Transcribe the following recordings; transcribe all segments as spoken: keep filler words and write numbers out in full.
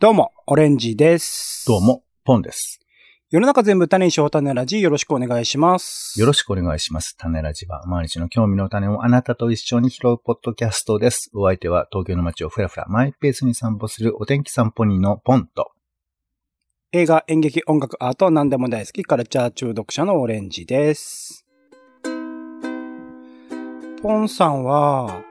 どうも、オレンジです。 どうも、ポンです。 世の中全部種にしよう種ラジ、よろしくお願いします。 よろしくお願いします。種ラジは毎日の興味の種をあなたと一緒に拾うポッドキャストです。お相手は東京の街をふらふらマイペースに散歩するお天気散歩人のポンと、 映画、演劇、音楽、アート、何でも大好き、カルチャー中毒者のオレンジです。ポンさんは、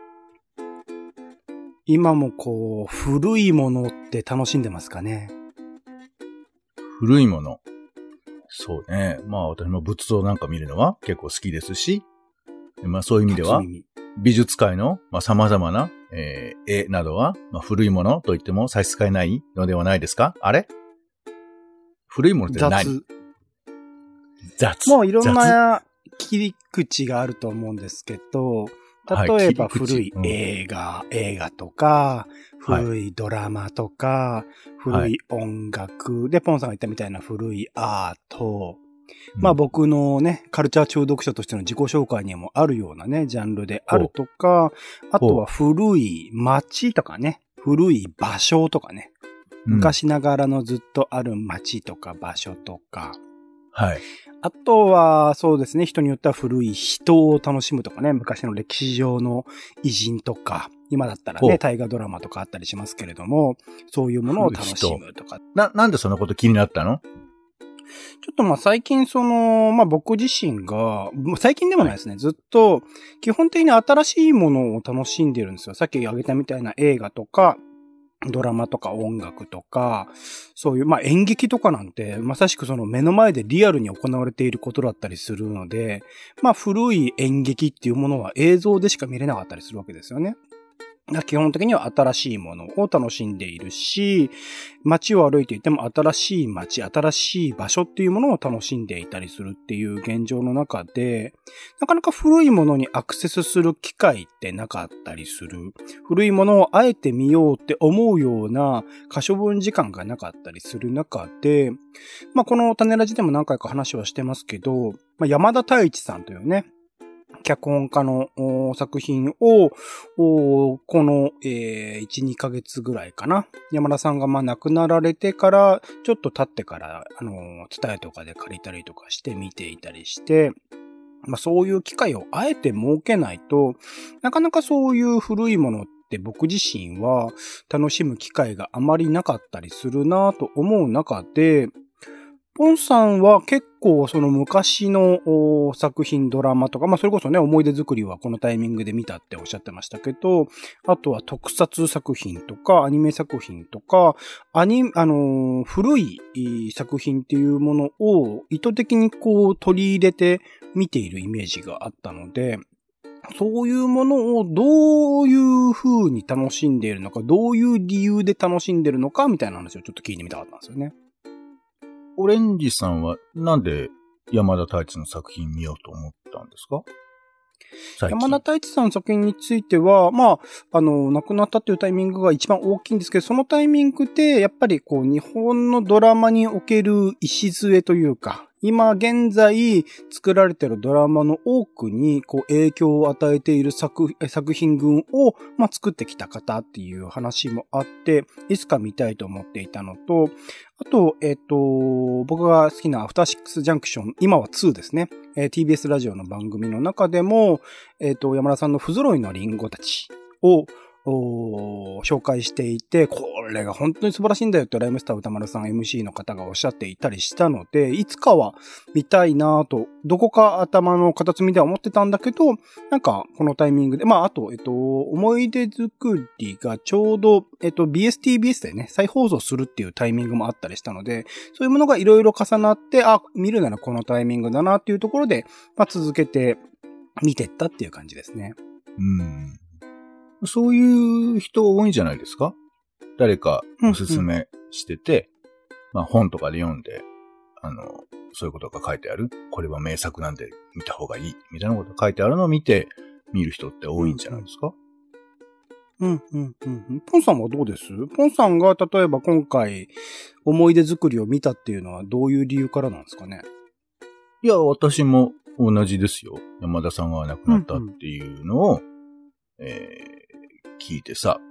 今もこう、古いものって楽しんでますかね？ 古いもの。そうね。まあ私も仏像なんか見るのは結構好きですし、まあそういう意味では、美術界のまあ様々な、えー、絵などは、まあ、古いものと言っても差し支えないのではないですか？あれ？古いものって何？ 雑。 雑。 もういろんな切り口があると思うんですけど、例えば古い映画、はいうん、映画とか、古いドラマとか、はい、古い音楽、で、ポンさんが言ったみたいな古いアート、うん、まあ僕のね、カルチャー中毒者としての自己紹介にもあるようなね、ジャンルであるとか、あとは古い街とかね、古い場所とかね、うん、昔ながらのずっとある街とか場所とか、 はい。 あとは、そうですね、人によっては古い人を楽しむとかね、昔の歴史上の偉人とか、今だったらね、大河ドラマとかあったりしますけれども、そういうものを楽しむとか。 な、なんでそんなこと気になったの？ ちょっとまあ最近その、まあ僕自身が、最近でもないですね、はい、ずっと基本的に新しいものを楽しんでるんですよ。さっき挙げたみたいな映画とか、ドラマとか音楽とか、そういう、まあ演劇とかなんて、まさしくその目の前でリアルに行われていることだったりするので、まあ古い演劇っていうものは映像でしか見れなかったりするわけですよね。基本的には新しいものを楽しんでいるし、街を歩いていても新しい街、新しい場所っていうものを楽しんでいたりするっていう現状の中で、なかなか古いものにアクセスする機会ってなかったりする。古いものをあえて見ようって思うような可処分時間がなかったりする中で、まあこの種ラジでも何回か話はしてますけど、まあ、山田太一さんというね、脚本家の作品を、この、えー、いち、にかげつぐらいかな。山田さんがまあ亡くなられてから、ちょっと経ってから、あの、ツタヤとかで借りたりとかして見ていたりして、まあそういう機会をあえて設けないと、なかなかそういう古いものって僕自身は楽しむ機会があまりなかったりするなと思う中で、ポンさんは結構その昔の作品、ドラマとか、まあそれこそね、思い出作りはこのタイミングで見たっておっしゃってましたけど、あとは特撮作品とか、アニメ作品とか、アニ、あのー、古い作品っていうものを意図的にこう取り入れて見ているイメージがあったので、そういうものをどういう風に楽しんでいるのか、どういう理由で楽しんでいるのかみたいな話をちょっと聞いてみたかったんですよね。 オレンジさんはなんで山田太一の作品見ようと思ったんですか？ 山田太一さんの作品については、まあ、あの、亡くなったというタイミングが一番大きいんですけど、そのタイミングで、やっぱりこう、日本のドラマにおける礎というか、今現在作られているドラマの多くにこう影響を与えている作、作品群を、まあ、作ってきた方っていう話もあって、いつか見たいと思っていたのと、あと、えっと、僕が好きなアフターシックスジャンクション、今はにですね、えー、ティービーエス ラジオの番組の中でも、えっと、山田さんの不揃いのリンゴたちを、紹介していて、これが本当に素晴らしいんだよってライムスター歌丸さん エムシー の方がおっしゃっていたりしたので、いつかは見たいなぁと、どこか頭の片隅では思ってたんだけど、なんかこのタイミングで、まああと、えっと、思い出作りがちょうど、えっと、ビーエスティービーエス でね、再放送するっていうタイミングもあったりしたので、そういうものがいろいろ重なって、あ、見るならこのタイミングだなっていうところで、まあ続けて見てったっていう感じですね。 うん。そういう人多いんじゃないですか？誰かおすすめしてて、うんうん、まあ本とかで読んで、あの、そういうことが書いてある。これは名作なんで見た方がいい。みたいなことが書いてあるのを見て、見る人って多いんじゃないですか？ うん、うん、うん。ポンさんはどうです？ポンさんが例えば今回思い出作りを見たっていうのはどういう理由からなんですかね？ いや、私も同じですよ。山田さんが亡くなったっていうのを、うんうん、えー聞いてさ、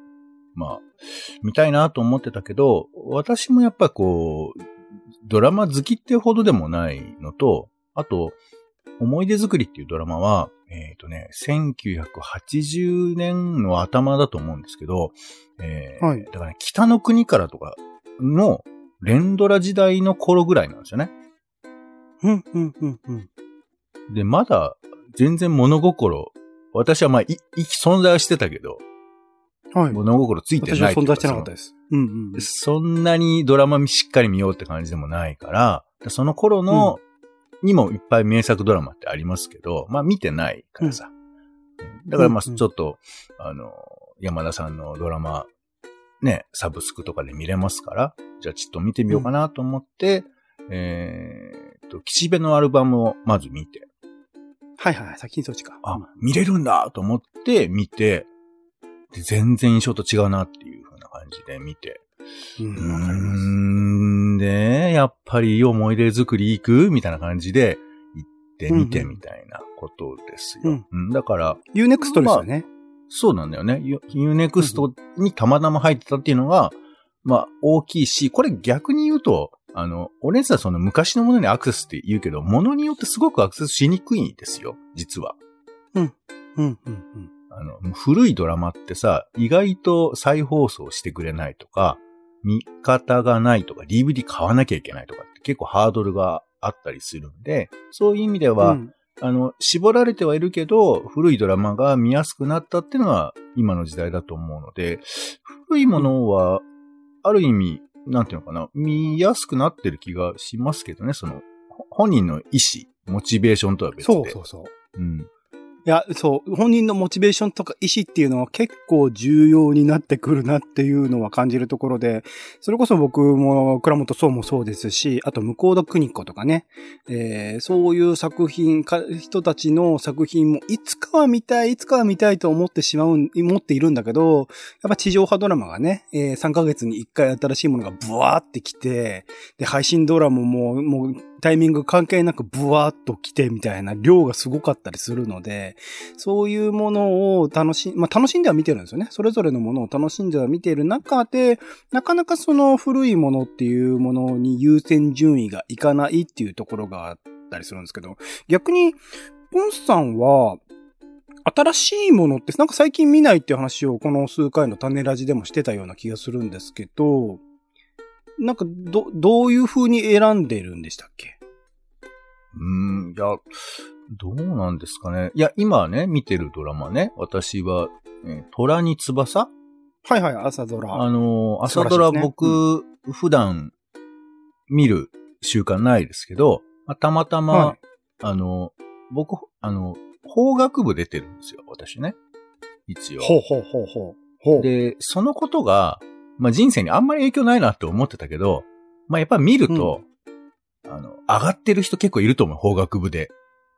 まあ、見たいなと思ってたけど、私もやっぱこう、ドラマ好きってほどでもないのと、あと、思い出作りっていうドラマは、えっとね、せんきゅうひゃくはちじゅうねんの頭だと思うんですけど、えーはい。 だからね、北の国からとかの連ドラ時代の頃ぐらいなんですよね。 うん、うん、うん、うん。 で、まだ全然物心、私はまあ、い、い存在はしてたけど、 はい。 物心ついてないっていうか。 私は存在してなかったです。うん、うん。 そんなにドラマしっかり見ようって感じでもないから、その頃の、にもいっぱい名作ドラマってありますけど、まあ見てないからさ。うん、だからまあちょっと、あの、山田さんのドラマ、ね、サブスクとかで見れますから、じゃあちょっと見てみようかなと思って、うん、えーっと、岸辺のアルバムをまず見て。 はいはい、先にそっちか。 あ、見れるんだと思って見て、で全然印象と違うなっていう風な感じで見て。 うん、わかります。 んで、やっぱりいい思い出作り行くみたいな感じで行ってみてみたいなことですよ。うんうん、だから。 ユーネクストですよね、 まあ。そうなんだよね。ユーネクストにたまたま入ってたっていうのが、まあ大きいし、これ逆に言うと、あの、お姉さんその昔のものにアクセスって言うけど、ものによってすごくアクセスしにくいんですよ、実は。 うん。うん、うん、うん。 あの、古いドラマってさ、意外と再放送してくれないとか、見方がないとか、ディーブイディー 買わなきゃいけないとかって結構ハードルがあったりするんで、そういう意味では、うん、あの、絞られてはいるけど、古いドラマが見やすくなったっていうのは今の時代だと思うので、古いものは、ある意味、なんていうのかな、見やすくなってる気がしますけどね、その、本人の意思、モチベーションとは別で。 そうそうそう。 うん。 いや、そう、本人のモチベーションとか意思っていうのは結構重要になってくるなっていうのは感じるところで、それこそ僕も倉本壮もそうですし、あと向田邦子とかね、えー、そういう作品か、人たちの作品もいつかは見たい、いつかは見たいと思ってしまう、思っているんだけど、やっぱ地上波ドラマがね、えー、さんかげつにいっかい新しいものがブワーってきて、で、配信ドラマももうタイミング関係なくブワーっと来てみたいな量がすごかったりするので、そういうものを楽しん、まあ、楽しんでは見てるんですよね。それぞれのものを楽しんでは見ている中で、なかなかその古いものっていうものに優先順位がいかないっていうところがあったりするんですけど、逆に、ポンさんは、新しいものってなんか最近見ないっていう話をこの数回の種ラジでもしてたような気がするんですけど、なんかど、どういう風に選んでるんでしたっけ？ うーん、いや、どうなんですかね。いや、今ね、見てるドラマね、私は、えー、虎に翼？ はいはい、朝ドラ。 あのー、朝ドラ僕、ねうん、普段見る習慣ないですけど、まあ、たまたま、はい、あの、僕、あの、法学部出てるんですよ、私ね。一応。 ほうほうほうほう。ほうで、そのことが、まあ、人生にあんまり影響ないなって思ってたけど、まあ、やっぱり見ると、うん、あの、上がってる人結構いると思う、法学部で。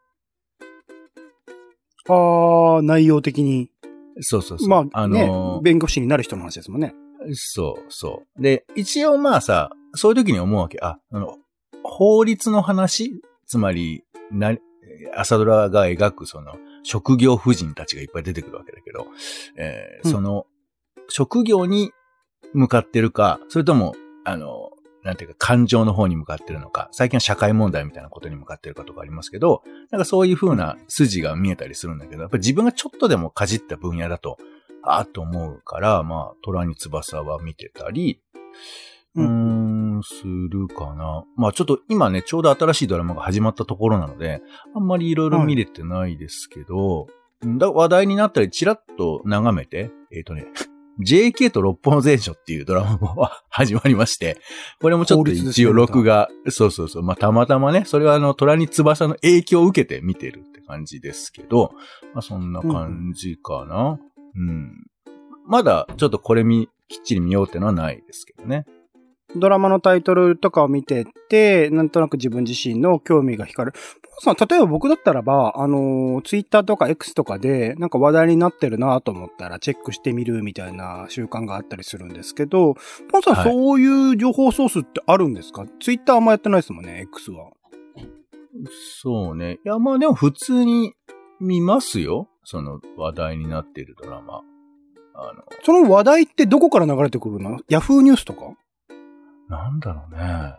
ああ、内容的に。 そうそうそう。 まあ、あのー、ね、弁護士になる人の話ですもんね。 そうそう。で、一応まあさ、そういう時に思うわけ。あ、あの、法律の話、つまり、な、朝ドラが描くその、職業婦人たちがいっぱい出てくるわけだけど、えーうん、その、職業に向かってるか、それとも、あの、なんていうか感情の方に向かってるのか、最近は社会問題みたいなことに向かってるかとかありますけど、なんかそういう風な筋が見えたりするんだけど、やっぱり自分がちょっとでもかじった分野だと、あーっと思うから、まあ、虎に翼は見てたり、うーん、するかな。まあちょっと今ね、ちょうど新しいドラマが始まったところなので、あんまりいろいろ見れてないですけど、はい、だ話題になったりチラッと眺めて、えっとね、ジェーケー と六本全書っていうドラマも始まりまして、これもちょっと一応録画、そうそうそう、まあたまたまね、それはあの虎に翼の影響を受けて見てるって感じですけど、まあそんな感じかな。うん、うん。まだちょっとこれ見、きっちり見ようってのはないですけどね。 ドラマのタイトルとかを見てて、なんとなく自分自身の興味が光る。ポンさん、例えば僕だったらば、あの、ツイッターとか X とかで、なんか話題になってるなと思ったらチェックしてみるみたいな習慣があったりするんですけど、ポンさん、はい、そういう情報ソースってあるんですか？ツイッターあんまやってないですもんね、X は。 そうね。いや、まあでも普通に見ますよ。その話題になっているドラマ。 あの、 その話題ってどこから流れてくるの？ヤフーニュースとか？ なんだろうね。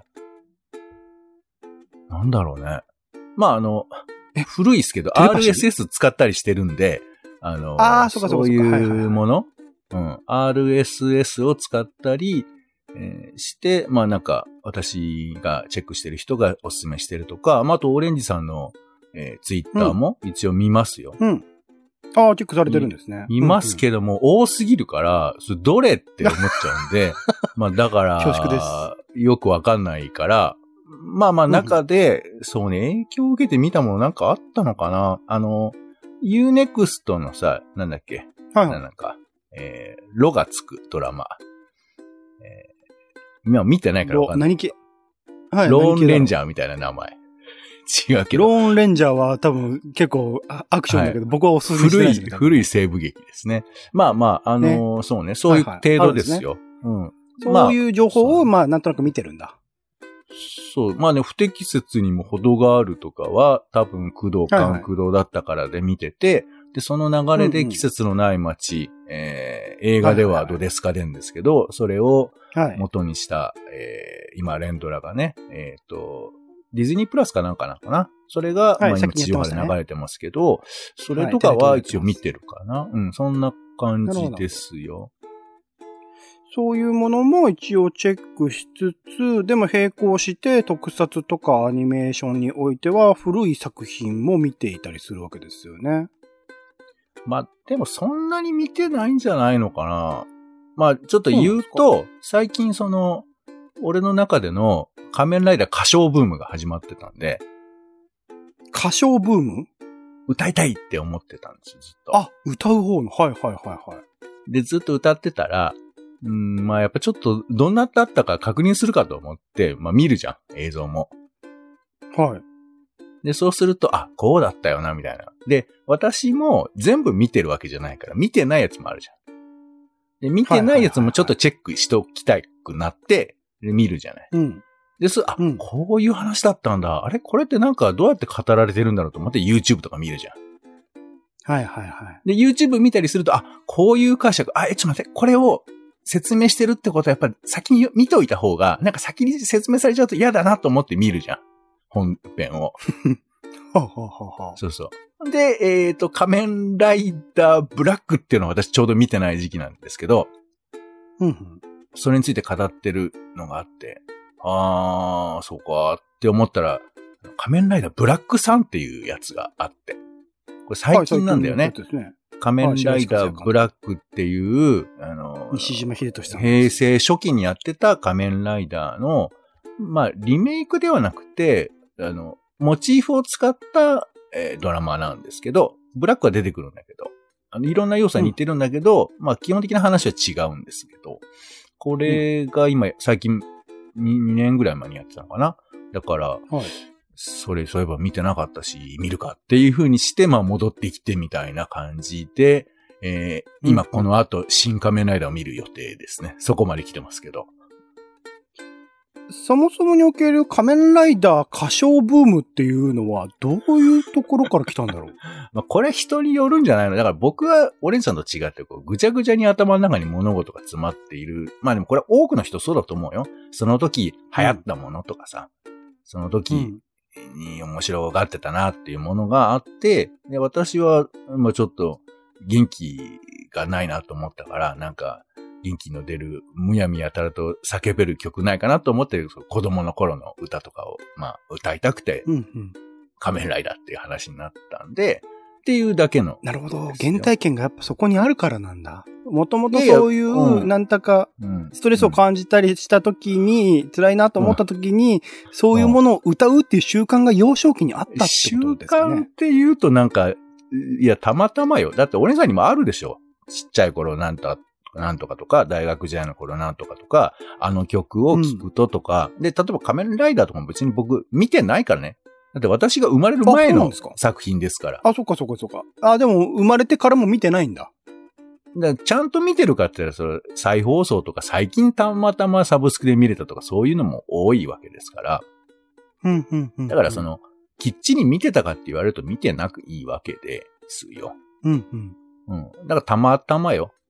なんだろうね。まあ、あの、古いですけど、アールエスエス 使ったりしてるんで、あの、 あー、そうかそうかそうか。 そういうもの、うん、アールエスエス を使ったり、えーして、まあなんか、私がチェックしてる人がおすすめしてるとか、まああとオレンジさんの、えー、ツイッターも一応見ますよ。 うん。うん、ああ、チェックされてるんですね。 見ますけども、うんうん、多すぎるから、それどれって思っちゃうんで、まあだから、 恐縮です。 よくわかんないから、まあまあ中で、うんうん、そうね、影響を受けて見たものなんかあったのかな。あの、ユーネクスト のさ、なんだっけ、はい、なんか、えー、ロがつくドラマ。えー今見てないからわかんない。 何系？はい。 ローンレンジャーみたいな名前。違うけど。 ローンレンジャーは多分結構アクションだけど、はい、僕はおすすめしてないですけど。 古い、古い西部劇ですね。まあまあ、あのーね、そうね、そういう程度ですよ。はいはい、うん。 そういう情報を、まあ、なんとなく見てるんだ。 そう。まあね、不適切にも程があるとかは、多分、工藤、関工藤だったからで見てて、はいはい、で、その流れで季節のない街、うんうん、えー、映画ではどですかでんですけど、はいはいはい、それを元にした、はい、えー、今、連ドラがね、えっと、ディズニープラスかなんかなのかなそれが、はい、まあ今、地上波で流れてますけど、それとかは一応見てるかな、はい、うん、そんな感じですよ。 そういうものも一応チェックしつつ、でも並行して特撮とかアニメーションにおいては古い作品も見ていたりするわけですよね。 まあ、でもそんなに見てないんじゃないのかな。まあ、ちょっと言うと、最近その、俺の中での仮面ライダー歌唱ブームが始まってたんで。 歌唱ブーム？ 歌いたいって思ってたんですよ、ずっと。 あ、歌う方の。はいはいはいはい。 で、ずっと歌ってたら、うん、まあやっぱちょっとどんなだったか確認するかと思って、まあ見るじゃん、映像も。 はい。 で、そうすると、あ、こうだったよな、みたいな。で、私も全部見てるわけじゃないから、見てないやつもあるじゃん。で、見てないやつもちょっとチェックしておきたくなって、で見るじゃない。 うん。 です、あ、うん、こういう話だったんだ。あれこれってなんかどうやって語られてるんだろうと思って YouTube とか見るじゃん。 はいはいはい。 で、YouTube 見たりすると、あ、こういう解釈、あ、え、ちょっと待って、これを説明してるってことはやっぱり先に見といた方が、なんか先に説明されちゃうと嫌だなと思って見るじゃん。本編を。 ははははそうそう。で、えっと、仮面ライダーブラックっていうのを私ちょうど見てない時期なんですけど、 うんうん、 それについて語ってるのがあって、あー、そうかって思ったら、仮面ライダーブラックさんっていうやつがあって、これ最近なんだよね。はい、ね仮面ライダーブラックっていう、あの、 西島秀俊さん。 平成初期にやってた仮面ライダーの、まあ、リメイクではなくて、あの、モチーフを使った、えー、ドラマなんですけど、ブラックは出てくるんだけど、あのいろんな要素に似てるんだけど、うん、まあ、基本的な話は違うんですけど、これが今、最近に、にねんぐらい前にやってたのかな。だから、はい、それ、そういえば見てなかったし、見るかっていう風にして、まあ戻ってきてみたいな感じで、えー、今この後、新仮面ライダーを見る予定ですね。そこまで来てますけど。 そもそもにおける仮面ライダー歌唱ブームっていうのは、どういうところから来たんだろうまあこれ人によるんじゃないの？だから僕は、オレンジさんと違って、こう、ぐちゃぐちゃに頭の中に物事が詰まっている。まあでもこれ多くの人そうだと思うよ。その時流行ったものとかさ、うん、その時、うんに面白がってたなっていうものがあって、で、私は、まあちょっと元気がないなと思ったから、なんか元気の出る、むやみやたらと叫べる曲ないかなと思って、子供の頃の歌とかを、まあ歌いたくて、 うんうん、 仮面ライダーっていう話になったんで、っていうだけの。 なるほど。原体験がやっぱそこにあるからなんだ。もともとそういう、なんたか、ストレスを感じたりした時に、辛いなと思った時に、そういうものを歌うっていう習慣が幼少期にあったってことですかね。 習慣って言うとなんか、いや、たまたまよ。だってお姉さんにもあるでしょ。ちっちゃい頃なんとか、なんとかとか、大学時代の頃なんとかとか、あの曲を聴くととか、うん、で、例えば仮面ライダーとかも別に僕見てないからね。だって私が生まれる前の作品ですから。 あ、そっかそっかそっか。あ、でも生まれてからも見てないんだ。 だちゃんと見てるかって言ったら、それ再放送とか最近たまたまサブスクで見れたとかそういうのも多いわけですから。 うんうんうん、 だからその、きっちり見てたかって言われると見てなくいいわけですよ。 うんうん。 うん。だからたまたまよ。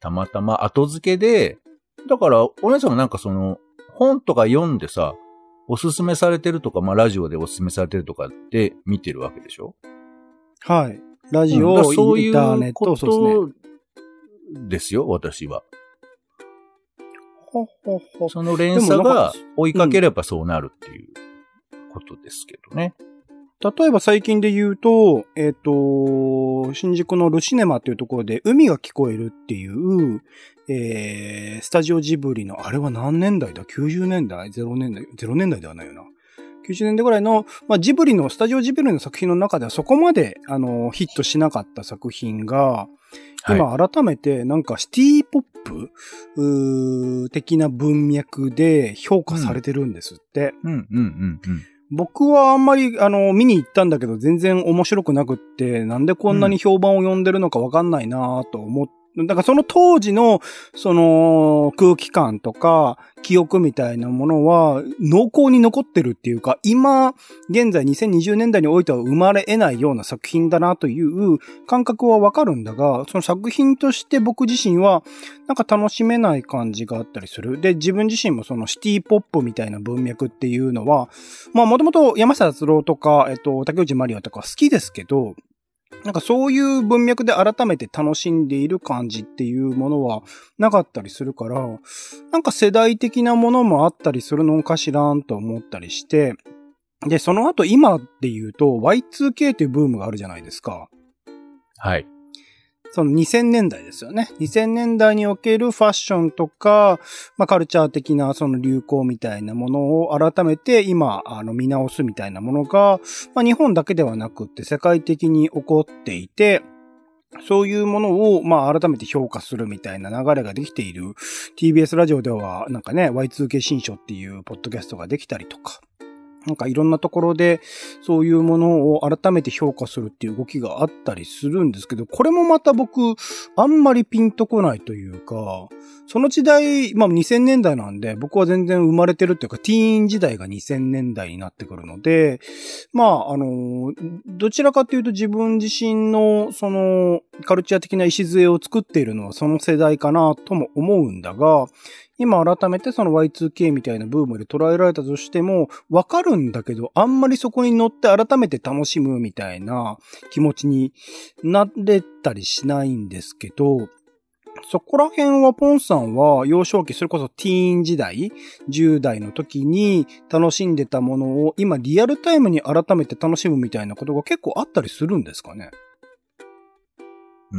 たまたま後付けで、だから、お姉さんがなんかその、本とか読んでさ、おすすめされてるとか、まあラジオでおすすめされてるとかって見てるわけでしょ？ はい。ラジオ、 うん、そういインターネット、 うそうことですよ、私は。 ほほほ。 その連鎖が追いかければそうなるっていうことですけどね。 例えば最近で言うと、えっと、新宿のルシネマっていうところで海が聞こえるっていう、えー、スタジオジブリの、あれは何年代だ ?きゅうじゅうねんだい ?ゼロ 年代 ?ゼロ 年代ではないよな。きゅうじゅうねんだいぐらいの、まあ、ジブリの、スタジオジブリの作品の中ではそこまで、あの、ヒットしなかった作品が、今改めてなんかシティポップ、うー的な文脈で評価されてるんですって。 うん、うん、うん、うん。 僕はあんまり、あの、見に行ったんだけど全然面白くなくって、なんでこんなに評判を呼んでるのかわかんないなと思って、だからその当時の、その空気感とか記憶みたいなものは濃厚に残ってるっていうか、今、現在にせんにじゅうねんだいにおいては生まれ得ないような作品だなという感覚はわかるんだが、その作品として僕自身はなんか楽しめない感じがあったりする。で、自分自身もそのシティポップみたいな文脈っていうのは、まあもともと山下達郎とか、えっと、竹内まりやとか好きですけど、なんかそういう文脈で改めて楽しんでいる感じっていうものはなかったりするから、なんか世代的なものもあったりするのかしらんと思ったりして、で、その後今で言うと ワイツーケー っていうブームがあるじゃないですか。 はい。 そのにせんねんだいですよね。にせんねんだいにおけるファッションとか、まあカルチャー的なその流行みたいなものを改めて今、あの見直すみたいなものが、まあ日本だけではなくって世界的に起こっていて、そういうものを、まあ改めて評価するみたいな流れができている ティービーエス ラジオではなんかね、ワイツーケー 新書っていうポッドキャストができたりとか、なんかいろんなところでそういうものを改めて評価するっていう動きがあったりするんですけど、これもまた僕あんまりピンとこないというか、その時代、まあにせんねんだいなんで僕は全然生まれてるっていうかティーン時代がにせんねんだいになってくるので、まああの、どちらかというと自分自身のそのカルチャー的な礎を作っているのはその世代かなとも思うんだが、今改めてその ワイツーケー みたいなブームで捉えられたとしても、わかるんだけど、あんまりそこに乗って改めて楽しむみたいな気持ちになれたりしないんですけど、そこら辺はポンさんは幼少期、それこそティーン時代、じゅうだいの時に楽しんでたものを今リアルタイムに改めて楽しむみたいなことが結構あったりするんですかね？ うん、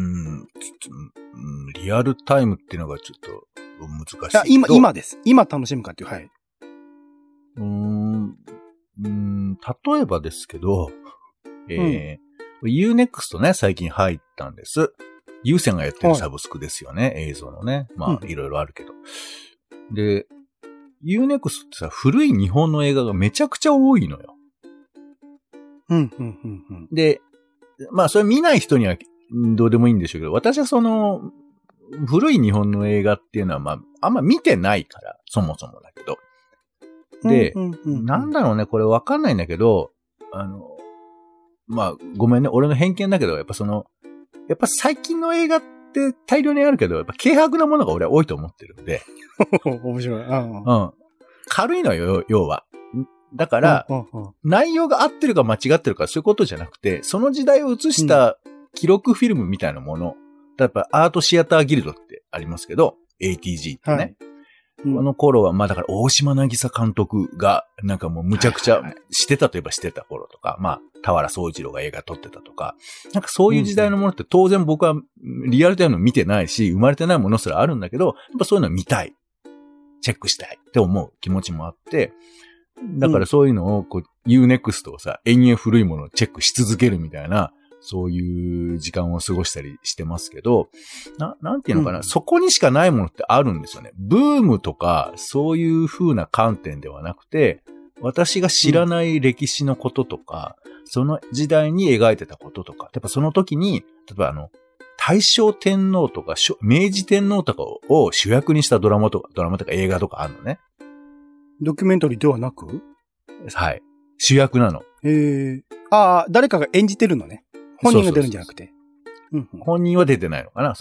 リアルタイムっていうのがちょっと難しい。 今、今です。今楽しむかっていう、はい。 うーん、うーん例えばですけど、えー、うん、ユーネクスト ね、最近入ったんです。有線がやってるサブスクですよね、はい、映像のね。まあ、いろいろあるけど。で、ユーネクスト ってさ、古い日本の映画がめちゃくちゃ多いのよ。 うん、うん、うん、うん。 で、まあ、それ見ない人にはどうでもいいんでしょうけど、私はその、古い日本の映画っていうのは、まあ、あんま見てないから、そもそもだけど。で、うんうんうんうん、なんだろうね、これわかんないんだけど、あの、まあ、ごめんね、俺の偏見だけど、やっぱその、やっぱ最近の映画って大量にあるけど、やっぱ軽薄なものが俺は多いと思ってるんで。 面白い。うん、 うん。軽いのよ、要は。だから、うんうんうん、内容が合ってるか間違ってるかそういうことじゃなくて、その時代を映した記録フィルムみたいなもの、うんやっぱアートシアターギルドってありますけど、エーティージー ってね。はいうん、この頃は、まあだから大島渚監督がなんかもうむちゃくちゃしてたといえばしてた頃とか、まあ田原総一郎が映画撮ってたとか、なんかそういう時代のものって当然僕はリアルタイム見てないし、生まれてないものすらあるんだけど、やっぱそういうの見たい。チェックしたいって思う気持ちもあって、だからそういうのをこう、ユーネクスト をさ、延々古いものをチェックし続けるみたいな、そういう時間を過ごしたりしてますけど、な、なんていうのかな、うん、そこにしかないものってあるんですよね。ブームとか、そういう風な観点ではなくて、私が知らない歴史のこととか、うん、その時代に描いてたこととか、やっぱその時に、例えばあの、大正天皇とか、明治天皇とかを主役にしたドラマとか、ドラマとか映画とかあるのね。 ドキュメンタリーではなく？ はい。主役なの。 へえ。ああ、誰かが演じてるのね。本人が出るんじゃなくて。 そうそうそう、うんうん。本人は出てないのかなそう。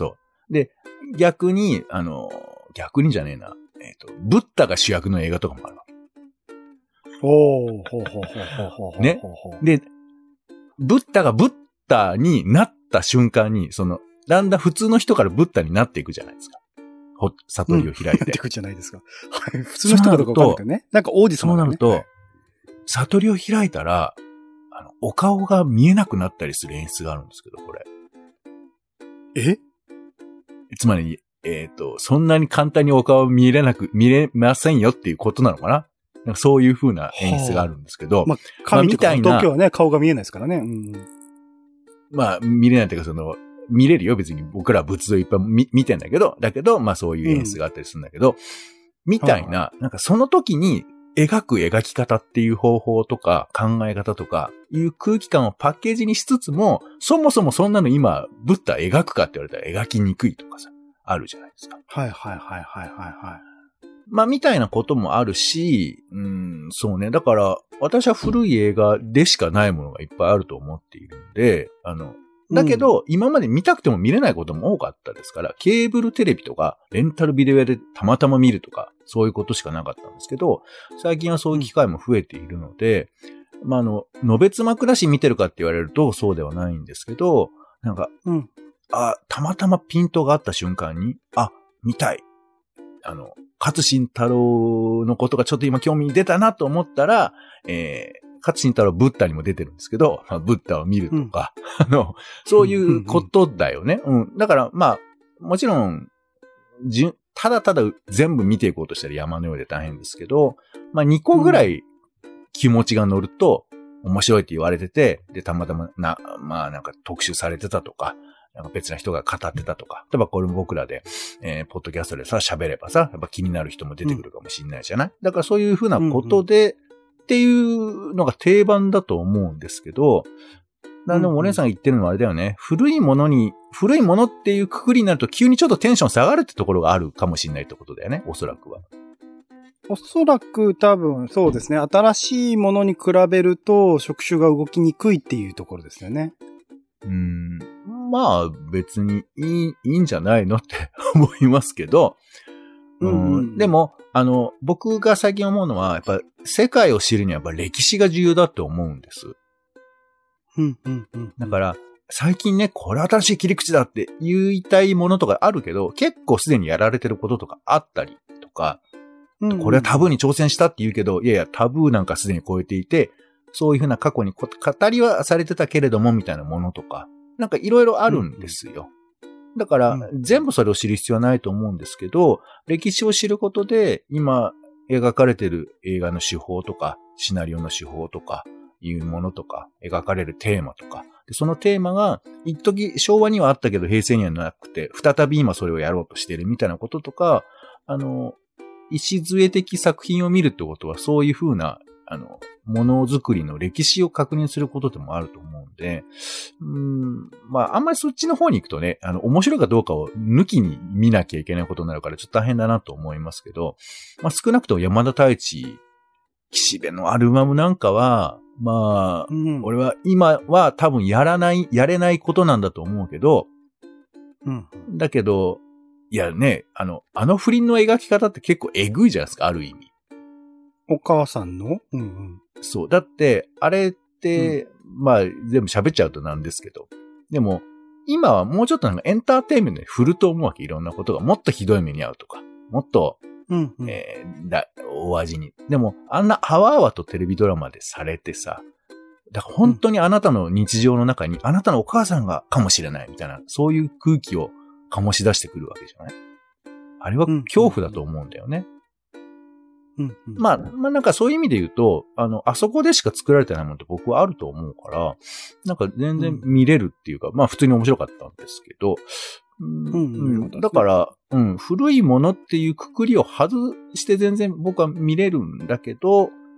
で、逆に、あの、逆にじゃねえな。えっと、ブッダが主役の映画とかもあるわけ。 おー、ほうほうほうほうほうほう。 ね。で、ブッダがブッダになった瞬間に、その、だんだん普通の人からブッダになっていくじゃないですか。ほ、悟りを開いて。 なっていくじゃないですか。はい。普通の人かどうかわかんないけどね。なんか王子様だね。 そうなると、悟りを開いたら、あの、お顔が見えなくなったりする演出があるんですけど、これ。 え？ つまり、えっと、そんなに簡単にお顔見れなく、見れませんよっていうことなのかな？なんかそういう風な演出があるんですけど、はあ、 まあ、神みたいな。東京はね、顔が見えないですからね。うん、 まあ、見れないというか、その、見れるよ、別に僕らは仏像いっぱい 見, 見てんだけど、だけど、まあそういう演出があったりするんだけど、うん、みたいな、はあ、なんかその時に描く描き方っていう方法とか考え方とかいう空気感をパッケージにしつつも、そもそもそんなの今、ブッダ描くかって言われたら描きにくいとかさ、あるじゃないですか。 はいはいはいはいはいはい。 まあ、みたいなこともあるし、うん、そうね。だから、私は古い映画でしかないものがいっぱいあると思っているんで、あの、だけど、うん、今まで見たくても見れないことも多かったですから、ケーブルテレビとか、レンタルビデオでたまたま見るとか、そういうことしかなかったんですけど、最近はそういう機会も増えているので、うん、まあ、あの、のべつ幕だし見てるかって言われると、そうではないんですけど、なんか、うん、あ、たまたまピントがあった瞬間に、あ、見たい。あの、勝新太郎のことがちょっと今興味に出たなと思ったら、えー、勝新太郎ブッダにも出てるんですけど、まあ、ブッダを見るとか、うん、あの、そういうことだよね。うん。だから、まあ、もちろん、じゅ、ただただ全部見ていこうとしたら山のようで大変ですけど、まあにこぐらい気持ちが乗ると面白いって言われてて、で、たまたまな、まあなんか特集されてたとか、なんか別な人が語ってたとか。例えばこれも僕らで、えー、ポッドキャストでさ、喋ればさ、やっぱ気になる人も出てくるかもしれないじゃない、うん、だからそういうふうなことで、うんうん、っていうのが定番だと思うんですけど、でもお姉さんが言ってるのはあれだよね。古いものに、古いものっていうくくりになると急にちょっとテンション下がるってところがあるかもしれないってことだよね。おそらくは。 おそらく多分そうですね。新しいものに比べると触手が動きにくいっていうところですよね。 うーん。まあ別にいい、いいんじゃないのって思いますけど、うんうん、でも、あの、僕が最近思うのは、やっぱ世界を知るにはやっぱ歴史が重要だって思うんです。 うんうんうん、 だから、最近ね、これ新しい切り口だって言いたいものとかあるけど、結構すでにやられてることとかあったりとか、うんうん、これはタブーに挑戦したって言うけど、いやいや、タブーなんかすでに超えていて、そういうふうな過去に語りはされてたけれども、みたいなものとか、なんかいろいろあるんですよ。うん、だから、うん、全部それを知る必要はないと思うんですけど、歴史を知ることで、今描かれてる映画の手法とか、シナリオの手法とか、いうものとか、描かれるテーマとか、でそのテーマが、一時昭和にはあったけど平成にはなくて、再び今それをやろうとしているみたいなこととか、あの、礎的作品を見るってことは、そういうふうな、あの、ものづくりの歴史を確認することでもあると思うんで、うーん、まあ、あんまりそっちの方に行くとね、あの、面白いかどうかを抜きに見なきゃいけないことになるから、ちょっと大変だなと思いますけど、まあ、少なくとも山田太一、岸辺のアルバムなんかは、まあ、うん、俺は今は多分やらない、やれないことなんだと思うけど、うん、だけど、いやね、あの、あの不倫の描き方って結構えぐいじゃないですか、ある意味。 お母さんの、うんうん、 そう。だって、あれって、うん、まあ、全部喋っちゃうとなんですけど。でも、今はもうちょっとなんかエンターテインメントに振ると思うわけ、いろんなことが。もっとひどい目に遭うとか。もっと、うんうんえー、だ、お味に。でも、あんなあわあわとテレビドラマでされてさ、だから本当にあなたの日常の中に、うん、あなたのお母さんがかもしれないみたいな、そういう空気を醸し出してくるわけじゃない？あれは恐怖だと思うんだよね。うんうん、まあ、まあなんかそういう意味で言うと、あの、あそこでしか作られてないものって僕はあると思うから、なんか全然見れるっていうか、うん、まあ普通に面白かったんですけど、うんうん、だから、うん、古いものっていうくくりを外して全然僕は見れるんだけど、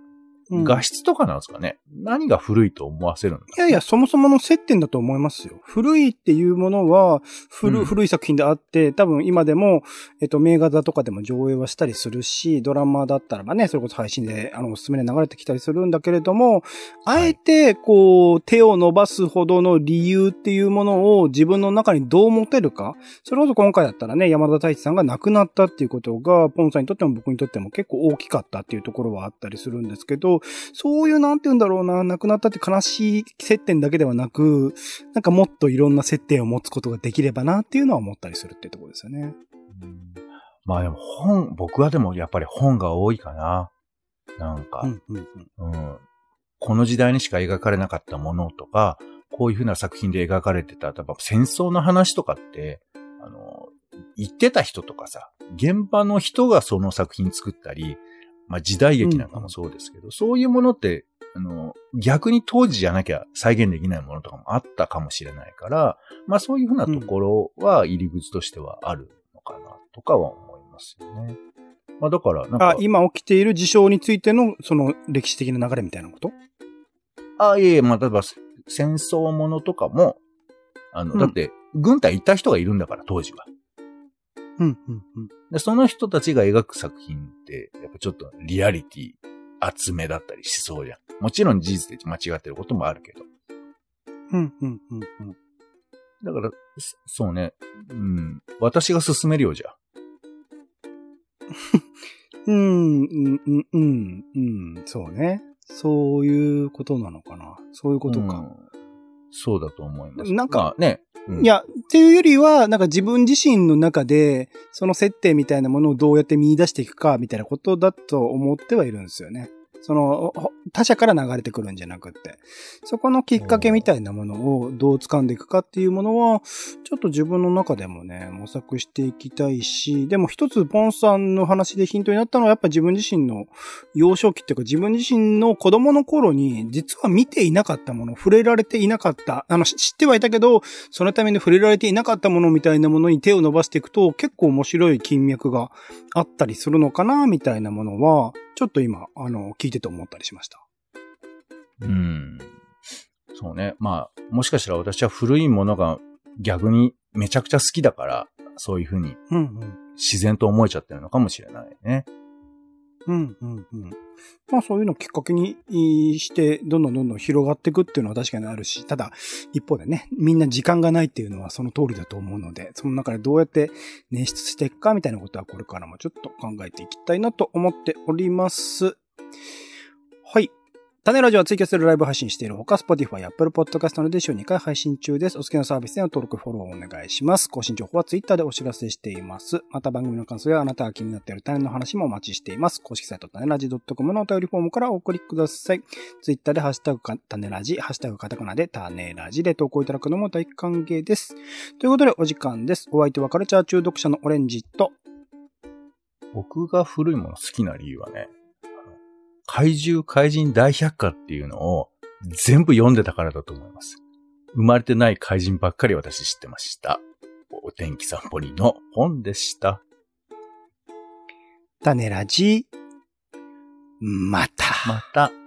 うん画質とかなんですかね。何が古いと思わせるんだ。 いやいや、そもそもの接点だと思いますよ。古いっていうものは、古、 うん古い作品であって、多分今でも、えっと、名画座とかでも上映はしたりするし、ドラマだったらばね、それこそ配信で、あの、おすすめで流れてきたりするんだけれども、あえて、こう、手を伸ばすほどの理由っていうものを自分の中にどう持てるか。それこそ今回だったらね、山田太一さんが亡くなったっていうことが、ポンさんにとっても僕にとっても結構大きかったっていうところはあったりするんですけど、そういうなんて言うんだろうな、亡くなったって悲しい接点だけではなく、なんかもっといろんな接点を持つことができればなっていうのは思ったりするっていうところですよね。 うんまあでも本、僕はでもやっぱり本が多いかな。なんか、 うんうんうんうんこの時代にしか描かれなかったものとか、こういう風な作品で描かれてた、例えば戦争の話とかって、あの、言ってた人とかさ、現場の人がその作品作ったり、まあ時代劇なんかもそうですけど、うんうん、そういうものって、あの、逆に当時じゃなきゃ再現できないものとかもあったかもしれないから、まあそういう風なところは入り口としてはあるのかなとかは思いますよね。まあだからなんか。 あ、今起きている事象についてのその歴史的な流れみたいなこと？ あ、いえいえ、まあ例えば戦争ものとかも、あの、 うん、 だって軍隊行った人がいるんだから当時は。 うんうんうん、 でその人たちが描く作品って、やっぱちょっとリアリティ厚めだったりしそうじゃん。もちろん事実で間違ってることもあるけど。 うんうんうんうん。 だから、そうね。うん。私が勧めるよ、じゃあ。 うん、うん、うん、うん、うん、そうね。そういうことなのかな。そういうことか。 うん、そうだと思います。 なんか、 まあ、ね。うん、 いや、っていうよりは、なんか自分自身の中で、その設定みたいなものをどうやって見出していくか、みたいなことだと思ってはいるんですよね。その、他者から流れてくるんじゃなくって。そこのきっかけみたいなものをどう掴んでいくかっていうものは、ちょっと自分の中でもね、模索していきたいし、でも一つポンさんの話でヒントになったのは、やっぱ自分自身の幼少期っていうか自分自身の子供の頃に、実は見ていなかったもの、触れられていなかった、あの、知ってはいたけど、そのために触れられていなかったものみたいなものに手を伸ばしていくと、結構面白い金脈があったりするのかな、みたいなものは、ちょっと今、あの、聞いてて思ったりしました。 うん。そうね。まあ、もしかしたら私は古いものが逆にめちゃくちゃ好きだから、そういうふうに自然と思えちゃってるのかもしれないね。 うん、うん、うん。まあそういうのをきっかけにして、どんどんどんどん広がっていくっていうのは確かにあるし、ただ、一方でね、みんな時間がないっていうのはその通りだと思うので、その中でどうやって捻出していくかみたいなことはこれからもちょっと考えていきたいなと思っております。はい。種ラジオはツイキャスでライブ配信しているほか、Spotify、Apple Podcast などで週にかい配信中です。お好きなサービスでの登録、フォローをお願いします。更新情報は Twitter でお知らせしています。また番組の感想やあなたが気になっている種の話もお待ちしています。公式サイト種ラジ .com のお便りフォームからお送りください。Twitter でハッシュタグ種ラジ、ハッシュタグカタカナで種ラジで投稿いただくのも大歓迎です。ということでお時間です。お相手はカルチャー中毒者のオレンジと、 僕が古いもの好きな理由はね、怪獣怪人大百科っていうのを全部読んでたからだと思います。生まれてない怪人ばっかり私知ってました。お天気散歩りの本でした。 種ラジ、また。 また。